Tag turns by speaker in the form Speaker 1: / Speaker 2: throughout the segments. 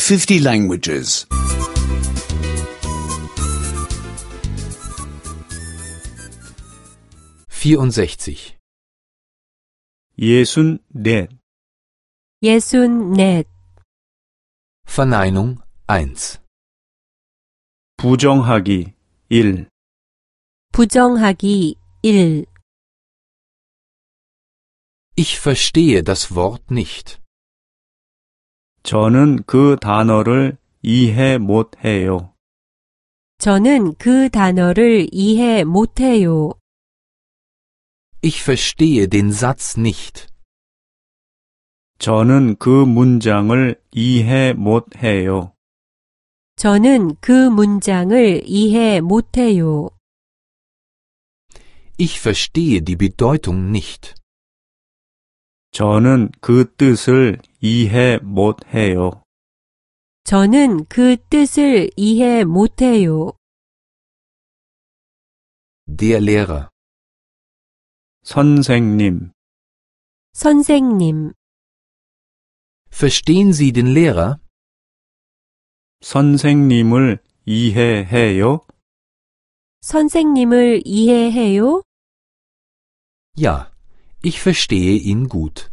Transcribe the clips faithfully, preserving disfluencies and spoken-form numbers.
Speaker 1: fifty languages.
Speaker 2: vierundsechzig.
Speaker 3: 예순넷.
Speaker 4: 예순넷.
Speaker 2: Verneinung eins.
Speaker 3: 부정하기 일.
Speaker 4: 부정하기 일.
Speaker 2: Ich verstehe das Wort nicht.
Speaker 3: 저는 그 단어를 이해 못해요.
Speaker 4: 저는 그 단어를 이해 못해요.
Speaker 2: Ich verstehe den Satz nicht.
Speaker 3: 저는 그 문장을 이해 못해요.
Speaker 4: 저는 그 문장을 이해 못해요.
Speaker 2: Ich verstehe die Bedeutung nicht.
Speaker 3: 저는 그 뜻을 이해 못해요.
Speaker 4: 저는 그 뜻을 이해 못해요.
Speaker 2: Der Lehrer.
Speaker 3: 선생님.
Speaker 4: 선생님.
Speaker 2: Verstehen Sie den Lehrer?
Speaker 3: 선생님을 이해해요?
Speaker 4: 선생님을 이해해요?
Speaker 2: Ja, ich verstehe ihn gut.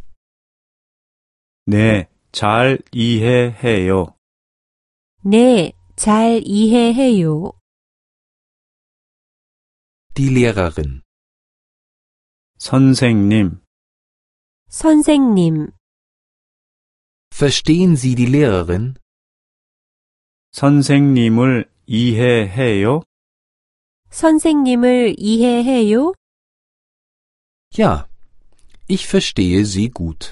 Speaker 3: 네, 잘 이해해요.
Speaker 4: 네, 잘 이해해요.
Speaker 2: Die Lehrerin.
Speaker 3: 선생님.
Speaker 4: 선생님.
Speaker 2: Verstehen Sie die Lehrerin?
Speaker 3: 선생님을 이해해요?
Speaker 4: 선생님을 이해해요?
Speaker 2: Ja, ich verstehe sie gut.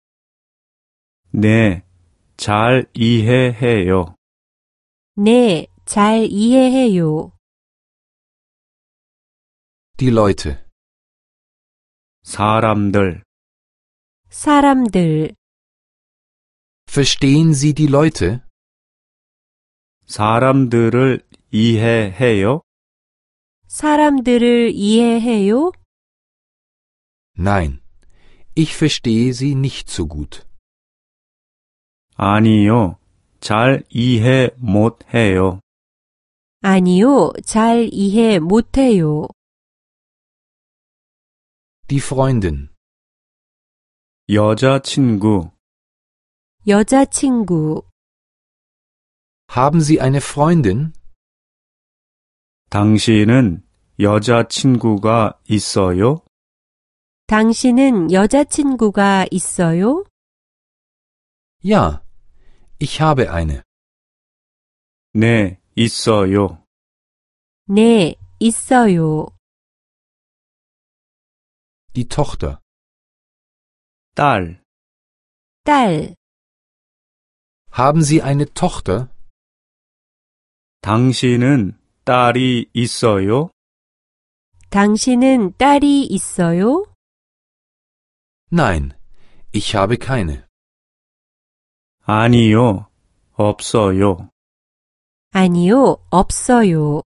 Speaker 3: 네, 잘 이해해요.
Speaker 4: 네, 잘 이해해요.
Speaker 2: Die Leute.
Speaker 3: 사람들.
Speaker 4: 사람들.
Speaker 2: Verstehen Sie die Leute?
Speaker 3: 사람들을 이해해요?
Speaker 4: 사람들을 이해해요?
Speaker 2: Nein, ich verstehe sie nicht so gut.
Speaker 3: 아니요, 잘 이해 못해요.
Speaker 4: 아니요, 잘 이해 못해요.
Speaker 2: Die Freundin.
Speaker 3: 여자친구.
Speaker 4: 여자친구.
Speaker 2: Haben Sie eine Freundin?
Speaker 3: 당신은 여자친구가 있어요?
Speaker 4: 당신은 여자친구가 있어요?
Speaker 2: Ja, ich habe eine.
Speaker 3: 네, 있어요.
Speaker 4: 네, 있어요.
Speaker 2: Die Tochter.
Speaker 3: 딸.
Speaker 4: 딸.
Speaker 2: Haben Sie eine Tochter?
Speaker 3: 당신은 딸이 있어요?
Speaker 4: 당신은 딸이 있어요?
Speaker 2: Nein, ich habe keine.
Speaker 3: 아니요, 없어요.
Speaker 4: 아니요, 없어요.